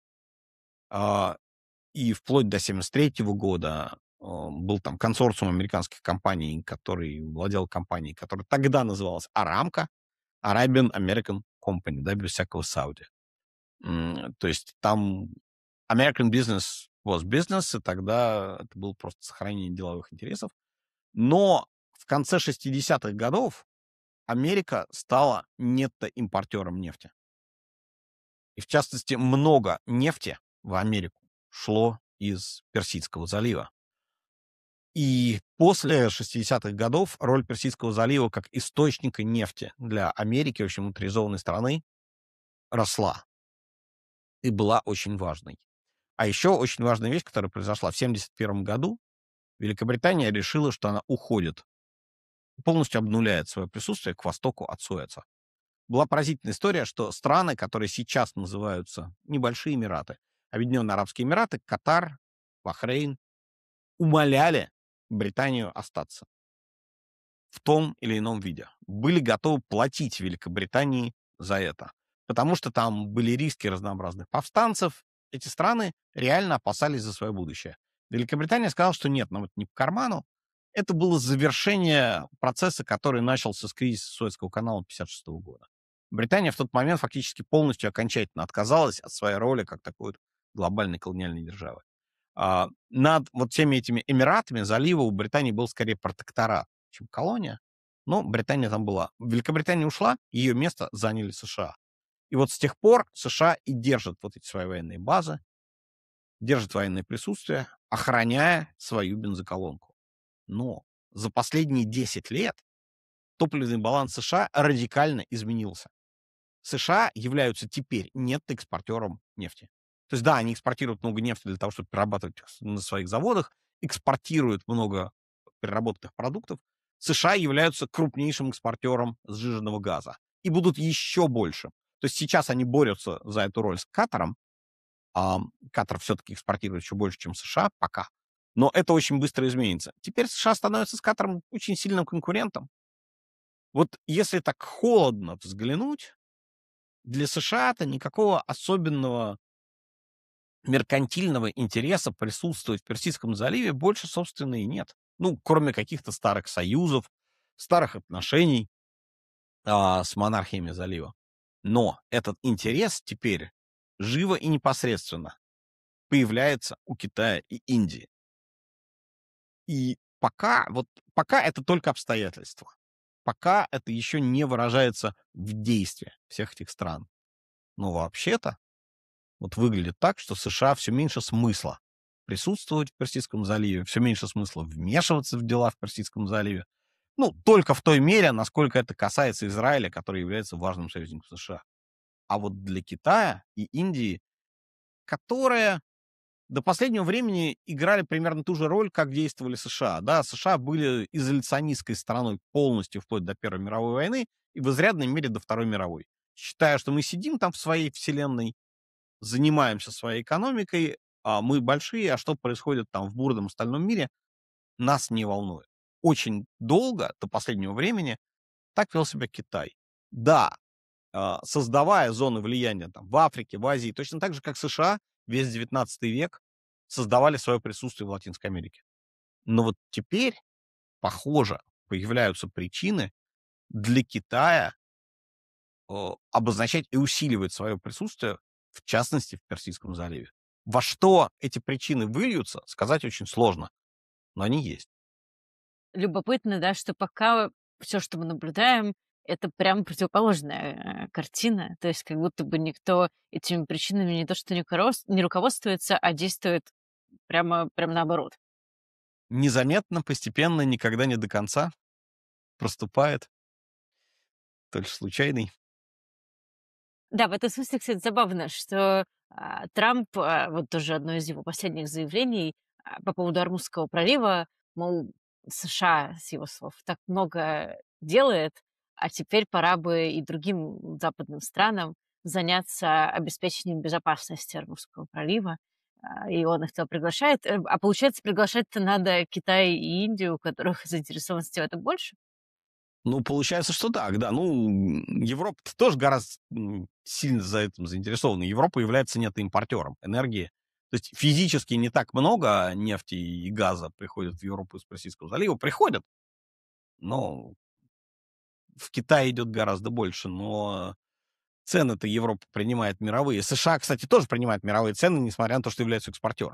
а, и вплоть до тысяча девятьсот семьдесят третьего года а, был там консорциум американских компаний, который владел компанией, которая тогда называлась Арамко, Arabian American Company, да, без всякого Сауди. М, То есть там American business was business, и тогда это было просто сохранение деловых интересов. Но в конце шестидесятых годов Америка стала нетто-импортером нефти. И в частности, много нефти в Америку шло из Персидского залива. И после шестидесятых годов роль Персидского залива как источника нефти для Америки, очень внутризованной страны, росла и была очень важной. А еще очень важная вещь, которая произошла в семьдесят первом году, Великобритания решила, что она уходит, полностью обнуляет свое присутствие к востоку от Суэца. Была поразительная история, что страны, которые сейчас называются небольшие Эмираты, Объединенные Арабские Эмираты, Катар, Бахрейн, умоляли Британию остаться в том или ином виде. Были готовы платить Великобритании за это. Потому что там были риски разнообразных повстанцев. Эти страны реально опасались за свое будущее. Великобритания сказала, что нет, нам это не по карману. Это было завершение процесса, который начался с кризиса Суэцкого канала тысяча девятьсот пятьдесят шестого года. Британия в тот момент фактически полностью окончательно отказалась от своей роли как такой вот глобальной колониальной державы. А, над вот всеми этими Эмиратами залива у Британии был скорее протекторат, чем колония. Но Британия там была. Великобритания ушла, ее место заняли США. И вот с тех пор США и держат вот эти свои военные базы, держат военное присутствие, охраняя свою бензоколонку. Но за последние десять лет топливный баланс США радикально изменился. США являются теперь нетто-экспортером нефти. То есть, да, они экспортируют много нефти для того, чтобы перерабатывать на своих заводах, экспортируют много переработанных продуктов. США являются крупнейшим экспортером сжиженного газа и будут еще больше. То есть сейчас они борются за эту роль с Катаром, а Катар все-таки экспортирует еще больше, чем США пока. Но это очень быстро изменится. Теперь США становятся с Катаром очень сильным конкурентом. Вот если так холодно взглянуть, для США-то никакого особенного меркантильного интереса присутствовать в Персидском заливе больше, собственно, и нет. Ну, кроме каких-то старых союзов, старых отношений а, с монархиями залива. Но этот интерес теперь живо и непосредственно появляется у Китая и Индии. И пока, вот пока это только обстоятельства. Пока это еще не выражается в действии всех этих стран. Но вообще-то вот выглядит так, что США все меньше смысла присутствовать в Персидском заливе, все меньше смысла вмешиваться в дела в Персидском заливе. Ну, только в той мере, насколько это касается Израиля, который является важным союзником США. А вот для Китая и Индии, которые до последнего времени играли примерно ту же роль, как действовали США. Да, США были изоляционистской страной полностью вплоть до Первой мировой войны и в изрядной мере до Второй мировой. Считая, что мы сидим там в своей вселенной, занимаемся своей экономикой, а мы большие, а что происходит там в бурном остальном мире, нас не волнует. Очень долго, до последнего времени, так вел себя Китай. Да, а, создавая зоны влияния там, в Африке, в Азии, точно так же, как США, весь девятнадцатый век создавали свое присутствие в Латинской Америке. Но вот теперь, похоже, появляются причины для Китая о, обозначать и усиливать свое присутствие, в частности, в Персидском заливе. Во что эти причины выльются, сказать очень сложно, но они есть. Любопытно, да, что пока все, что мы наблюдаем, это прям противоположная э, картина. То есть как будто бы никто этими причинами не то что не корос- не руководствуется, а действует прямо, прямо наоборот. Незаметно, постепенно, никогда не до конца проступает. Только случайный. Да, в этом смысле, кстати, забавно, что а, Трамп, а, вот тоже одно из его последних заявлений а, по поводу Ормузского пролива, мол, США, с его слов, так много делает, а теперь пора бы и другим западным странам заняться обеспечением безопасности Ормузского пролива. А, И он их туда приглашает. Э, А получается, приглашать-то надо Китай и Индию, у которых заинтересованности в этом больше. Ну, получается, что так, да. Ну, м, Европа тоже гораздо м, сильно за этим заинтересована. Европа является нетоимпортером энергии. То есть физически не так много нефти и газа приходит в Европу из Персидского залива. Приходят, но в Китае идет гораздо больше. Но цены-то Европа принимает мировые. США, кстати, тоже принимает мировые цены, несмотря на то, что являются экспортером.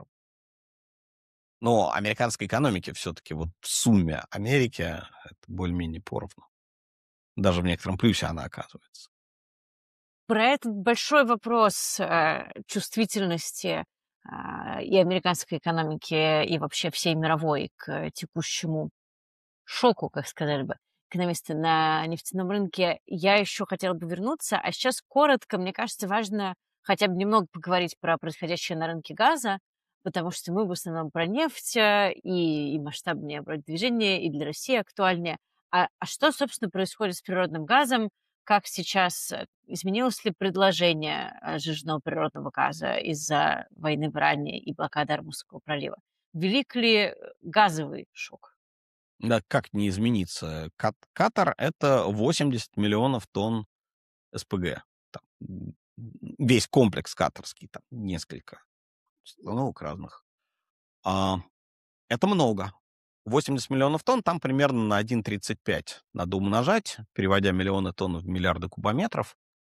Но американской экономике все-таки вот в сумме Америки это более-менее поровну. Даже в некотором плюсе она оказывается. Про этот большой вопрос э, чувствительности а, и американской экономики, и вообще всей мировой к текущему шоку, как сказали бы экономисты на нефтяном рынке, я еще хотела бы вернуться. А сейчас коротко, мне кажется, важно хотя бы немного поговорить про происходящее на рынке газа, потому что мы в основном про нефть, э, и, и масштабнее вроде движения, и для России актуальнее. А, а что, собственно, происходит с природным газом? Как сейчас э, изменилось ли предложение э, жиженного природного газа из-за войны в Иране и блокады Армузского пролива? Велик ли э, газовый шок? Да, как не измениться? Кат- Катар — это восемьдесят миллионов тонн СПГ. Там, м, весь комплекс катарский, там несколько установок разных. А, это много. восемьдесят миллионов тонн, там примерно на один целых тридцать пять надо умножать, переводя миллионы тонн в миллиарды кубометров.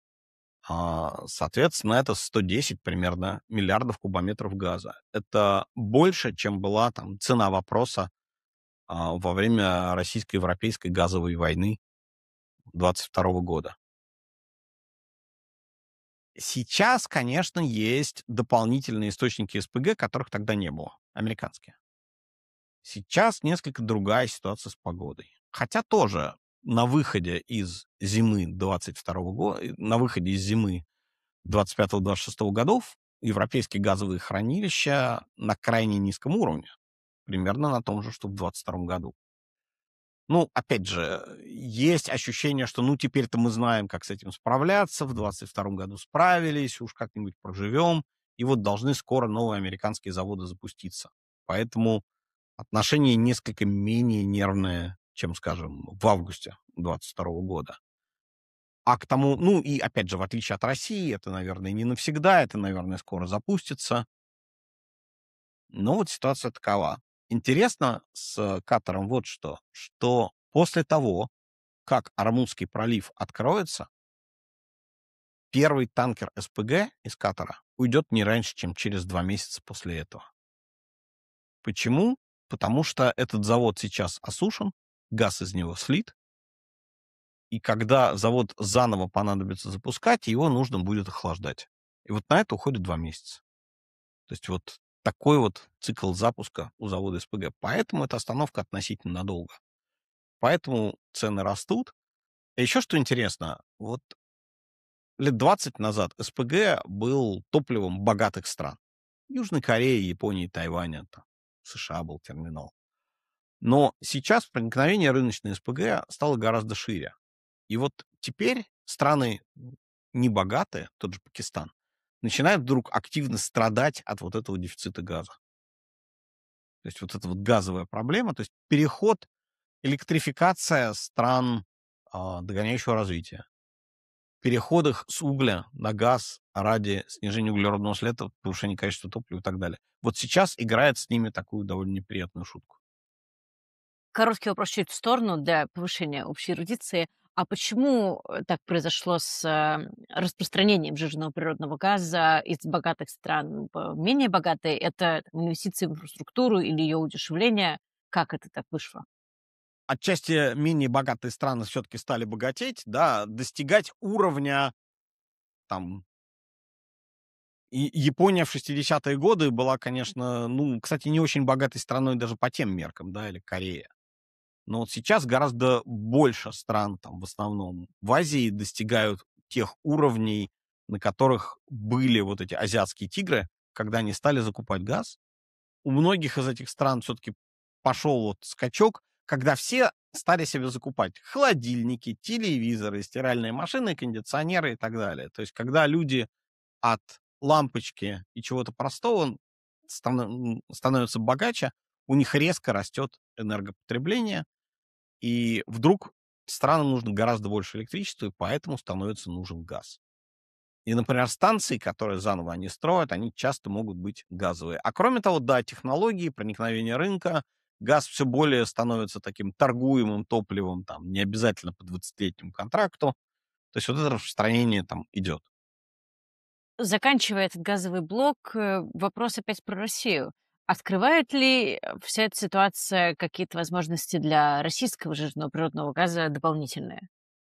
А, соответственно, это сто десять примерно миллиардов кубометров газа. Это больше, чем была там цена вопроса а, во время российско-европейской газовой войны двадцать второго года. Сейчас, конечно, есть дополнительные источники СПГ, которых тогда не было, американские. Сейчас несколько другая ситуация с погодой. Хотя тоже на выходе из зимы двадцать второго года, на выходе из зимы двадцать пятого двадцать шестого годов европейские газовые хранилища на крайне низком уровне, примерно на том же, что в двадцать втором году. Ну, опять же, есть ощущение, что ну теперь-то мы знаем, как с этим справляться, в двадцать втором году справились, уж как-нибудь проживем, и вот должны скоро новые американские заводы запуститься. Поэтому отношения несколько менее нервные, чем, скажем, в августе двадцать второго года. А к тому, ну и опять же, в отличие от России, это, наверное, не навсегда, это, наверное, скоро запустится. Но вот ситуация такова. Интересно с Катаром вот что, что после того, как Ормузский пролив откроется, первый танкер СПГ из Катара уйдет не раньше, чем через два месяца после этого. Почему? Потому что этот завод сейчас осушен, газ из него слит, и когда завод заново понадобится запускать, его нужно будет охлаждать. И вот на это уходит два месяца. То есть вот такой вот цикл запуска у завода СПГ. Поэтому эта остановка относительно надолго. Поэтому цены растут. А еще что интересно, вот лет двадцать назад СПГ был топливом богатых стран. Южной Кореи, Японии, Тайваня, там, США был терминал. Но сейчас проникновение рыночной СПГ стало гораздо шире. И вот теперь страны небогатые, тот же Пакистан, начинают вдруг активно страдать от вот этого дефицита газа. То есть вот эта вот газовая проблема, то есть переход, электрификация стран а, догоняющего развития, переход их с угля на газ ради снижения углеродного следа, повышения качества топлива и так далее. Вот сейчас играет с ними такую довольно неприятную шутку. Короткий вопрос чуть в сторону для повышения общей эрудиции. А почему э, так произошло с э, распространением жиженного природного газа из богатых стран в менее богатые? Это там, инвестиции в инфраструктуру или ее удешевление? Как это так вышло? Отчасти менее богатые страны все-таки стали богатеть, да, достигать уровня там И Япония в шестидесятые годы была, конечно, ну, кстати, не очень богатой страной даже по тем меркам, да, или Корея. Но вот сейчас гораздо больше стран, там, в основном в Азии, достигают тех уровней, на которых были вот эти азиатские тигры, когда они стали закупать газ. У многих из этих стран все-таки пошел вот скачок, когда все стали себе закупать холодильники, телевизоры, стиральные машины, кондиционеры и так далее. То есть когда люди от лампочки и чего-то простого станов- становятся богаче, у них резко растет энергопотребление, и вдруг странам нужно гораздо больше электричества, и поэтому становится нужен газ. И, например, станции, которые заново они строят, они часто могут быть газовые. А кроме того, да, технологии, проникновение рынка, газ все более становится таким торгуемым топливом, там, не обязательно по двадцатилетнему контракту. То есть вот это распространение там идет. Заканчивая этот газовый блок, э, вопрос опять про Россию. Открывает ли э, вся эта ситуация какие-то возможности для российского жирного природного газа дополнительные?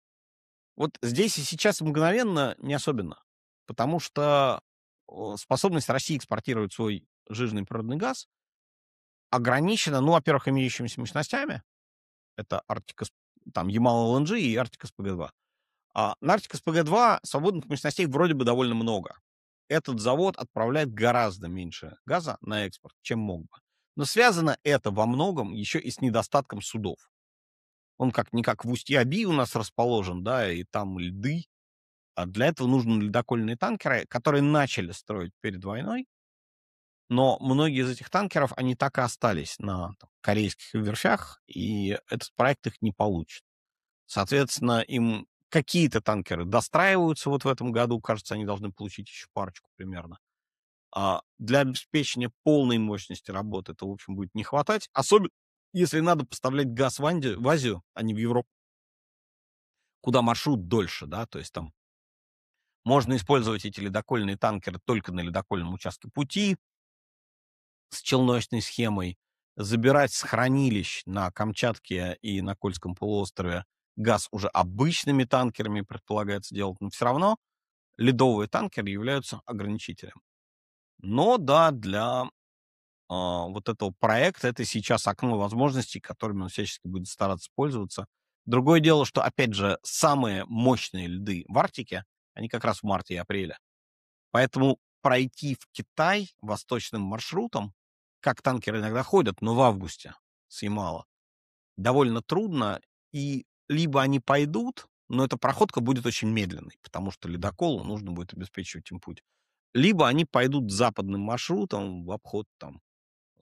Вот здесь и сейчас мгновенно не особенно, потому что о, способность России экспортировать свой жирный природный газ ограничена, ну, во-первых, имеющимися мощностями, это Арктика, с- там, Ямал-эл эн джи и Арктика СПГ-два. А на Арктика СПГ-два свободных мощностей вроде бы довольно много. Этот завод отправляет гораздо меньше газа на экспорт, чем мог бы. Но связано это во многом еще и с недостатком судов. Он как-никак в Устье-Аби у нас расположен, да, и там льды. А для этого нужны ледокольные танкеры, которые начали строить перед войной, но многие из этих танкеров, они так и остались на там, корейских верфях, и этот проект их не получит. Соответственно, им какие-то танкеры достраиваются вот в этом году, кажется, они должны получить еще парочку примерно. А для обеспечения полной мощности работы это, в общем, будет не хватать, особенно если надо поставлять газ в, Анди- в Азию, а не в Европу, куда маршрут дольше, да, то есть там можно использовать эти ледокольные танкеры только на ледокольном участке пути с челночной схемой, забирать с хранилищ на Камчатке и на Кольском полуострове газ уже обычными танкерами предполагается делать, но все равно ледовые танкеры являются ограничителем. Но да, для а, вот этого проекта это сейчас окно возможностей, которыми он всячески будет стараться пользоваться. Другое дело, что, опять же, самые мощные льды в Арктике, они как раз в марте и апреле. Поэтому пройти в Китай восточным маршрутом, как танкеры иногда ходят, но в августе с Ямала, довольно трудно, и либо они пойдут, но эта проходка будет очень медленной, потому что ледоколу нужно будет обеспечивать им путь. Либо они пойдут западным маршрутом в обход там э,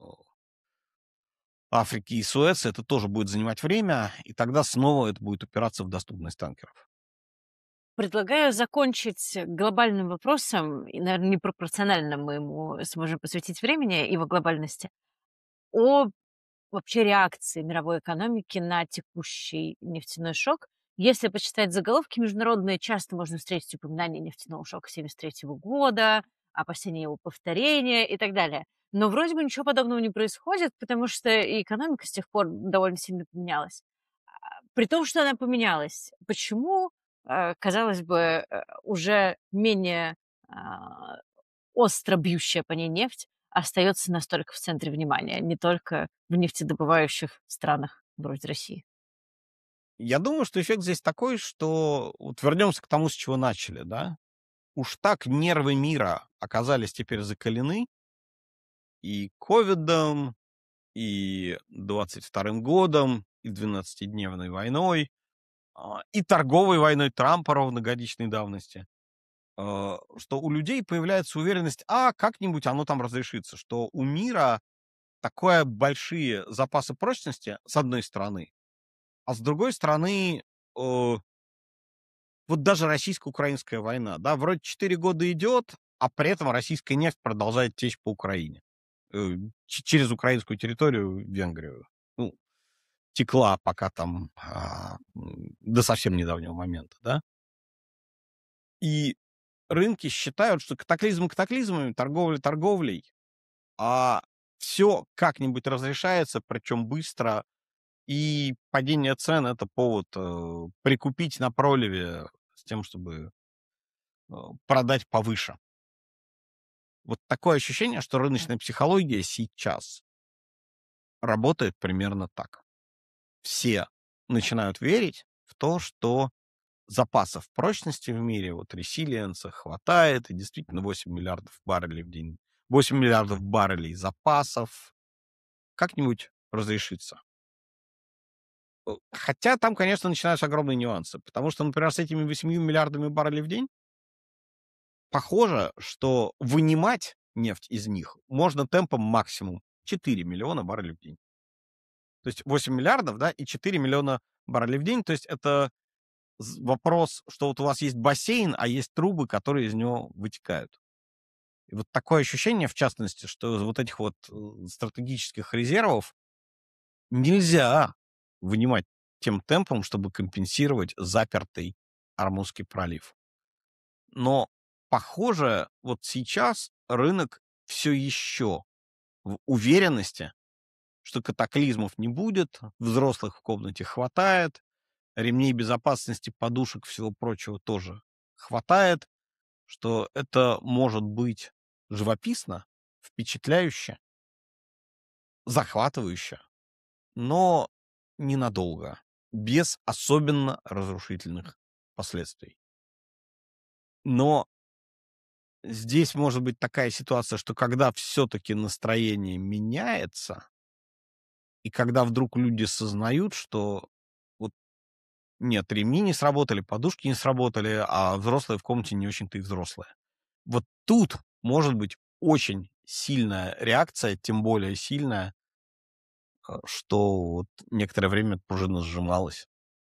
Африки и Суэца, это тоже будет занимать время, и тогда снова это будет упираться в доступность танкеров. Предлагаю закончить глобальным вопросом, и, наверное, непропорционально мы ему сможем посвятить времени, его глобальности, о вообще реакции мировой экономики на текущий нефтяной шок. Если почитать заголовки международные, часто можно встретить упоминание нефтяного шока семьдесят третьего года, опасения его повторения и так далее. Но вроде бы ничего подобного не происходит, потому что и экономика с тех пор довольно сильно поменялась. А, При том, что она поменялась, почему, э, казалось бы, э, уже менее а, остро бьющая по ней нефть остается настолько в центре внимания, не только в нефтедобывающих странах вроде России. Я думаю, что эффект здесь такой, что вот вернемся к тому, с чего начали, да? Уж так нервы мира оказались теперь закалены и ковидом, и двадцать вторым годом, и двенадцатидневной войной, а, и торговой войной Трампа ровногодичной давности, а, что у людей появляется уверенность, а как-нибудь оно там разрешится, что у мира такое большие запасы прочности, с одной стороны, а с другой стороны, э, вот даже российско-украинская война, да, вроде четыре года идет, а при этом российская нефть продолжает течь по Украине. Э, ч- через украинскую территорию в Венгрию. Ну, текла пока там а, м, до совсем недавнего момента, да. И рынки считают, что катаклизм катаклизмами, торговля торговлей, а все как-нибудь разрешается, причем быстро, и падение цен — это повод э, прикупить на проливе с тем, чтобы э, продать повыше. Вот такое ощущение, что М. рыночная психология сейчас работает примерно так. Все начинают верить в то, что запасов прочности в мире, вот ресилиенса хватает, и действительно восемь миллиардов баррелей в день, восемь миллиардов баррелей запасов как-нибудь разрешится. Э, Хотя там, конечно, начинаются огромные нюансы, потому что, например, с этими восемью миллиардами баррелей в день похоже, что вынимать нефть из них можно темпом максимум четыре миллиона баррелей в день. То есть восемь миллиардов, да, и четыре миллиона баррелей в день. То есть это з- вопрос, что вот у вас есть бассейн, а есть трубы, которые из него вытекают. И вот такое ощущение, в частности, что из вот этих вот э, стратегических резервов нельзя вынимать тем темпом, чтобы компенсировать запертый Армузский пролив. Но, похоже, вот сейчас рынок все еще в уверенности, что катаклизмов не будет, взрослых в комнате хватает, ремней безопасности, подушек, всего прочего тоже хватает, что это может быть живописно, впечатляюще, захватывающе, но ненадолго, без особенно разрушительных последствий. Но здесь может быть такая ситуация, что когда все-таки настроение меняется, и когда вдруг люди сознают, что вот нет, ремни не сработали, подушки не сработали, а взрослые в комнате не очень-то и взрослые. Вот тут может быть очень сильная реакция, тем более сильная, э, что вот некоторое время пружина сжималась.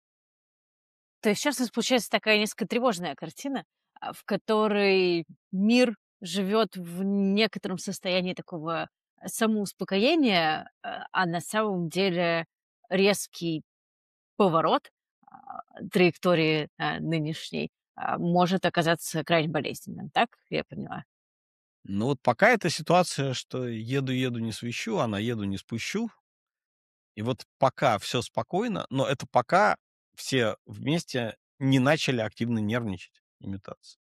То есть сейчас у нас получается такая несколько тревожная картина, а, в которой мир живет в некотором состоянии такого самоуспокоения, а а на самом деле резкий поворот, а, траектории, а, нынешней, а, может оказаться крайне болезненным. Так я поняла? Но вот пока эта ситуация, что еду-еду не свищу, а наеду не спущу. И вот пока все спокойно, но это пока все вместе не начали активно нервничать и метаться.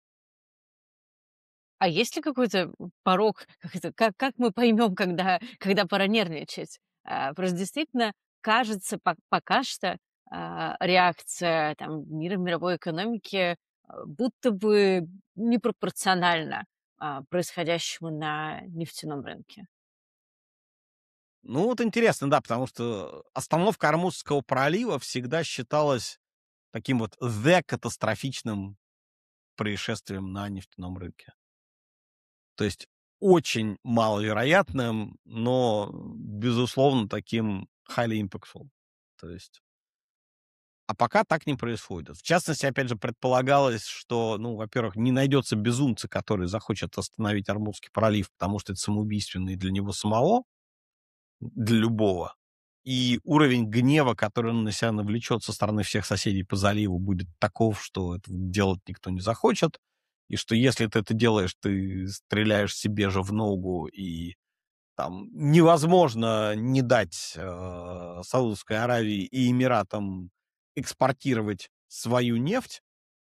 А есть ли какой-то порог, как это, как как мы поймем, когда когда пора нервничать? А, просто действительно кажется, пок пока что, а, реакция там мира, мировой экономики, а, будто бы непропорциональна, а, происходящему на нефтяном рынке. Ну, вот интересно, да, потому что остановка Ормузского пролива всегда считалась таким вот the катастрофичным происшествием на нефтяном рынке. То есть очень маловероятным, но, безусловно, таким highly impactful. То есть, а пока так не происходит. В частности, опять же, предполагалось, что, ну, во-первых, не найдется безумца, который захочет остановить Ормузский пролив, потому что это самоубийственно и для него самого, для любого. И уровень гнева, который он на себя навлечет со стороны всех соседей по заливу, будет таков, что это делать никто не захочет. И что если ты это делаешь, ты стреляешь себе же в ногу, и там невозможно не дать э, Саудовской Аравии и Эмиратам экспортировать свою нефть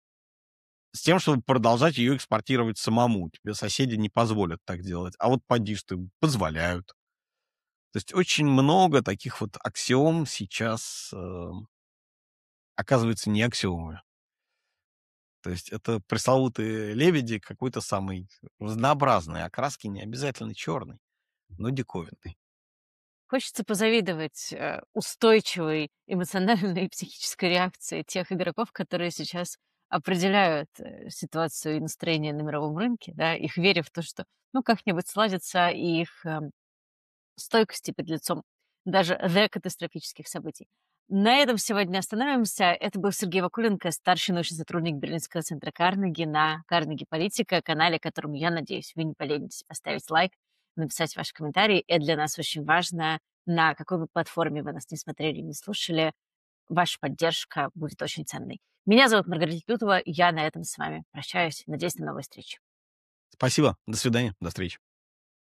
с тем, чтобы продолжать ее экспортировать самому. Тебе соседи не позволят так делать. А вот поди ж ты, позволяют. То есть очень много таких вот аксиом сейчас э, оказывается не аксиомами. То есть это пресловутые лебеди какой-то самой разнообразной окраски, не обязательно черный, но диковинный. Хочется позавидовать, э, устойчивой эмоциональной и психической реакции тех игроков, которые сейчас определяют, э, ситуацию и настроение на мировом рынке, да, их вере в то, что, ну, как-нибудь сладится, и их, эм, стойкости перед лицом даже the катастрофических событий. На этом сегодня остановимся. Это был Сергей Вакуленко, старший научный сотрудник Берлинского центра Карнеги на Карнеги Политика, канале, которому, я надеюсь, вы не поленитесь поставить лайк, написать ваш комментарий. Это для нас очень важно. На какой бы платформе вы нас не смотрели, не слушали, ваша поддержка будет очень ценной. Меня зовут Маргарита Лютова, я на этом с вами прощаюсь. Надеюсь на новые встречи. Спасибо, до свидания, до встречи.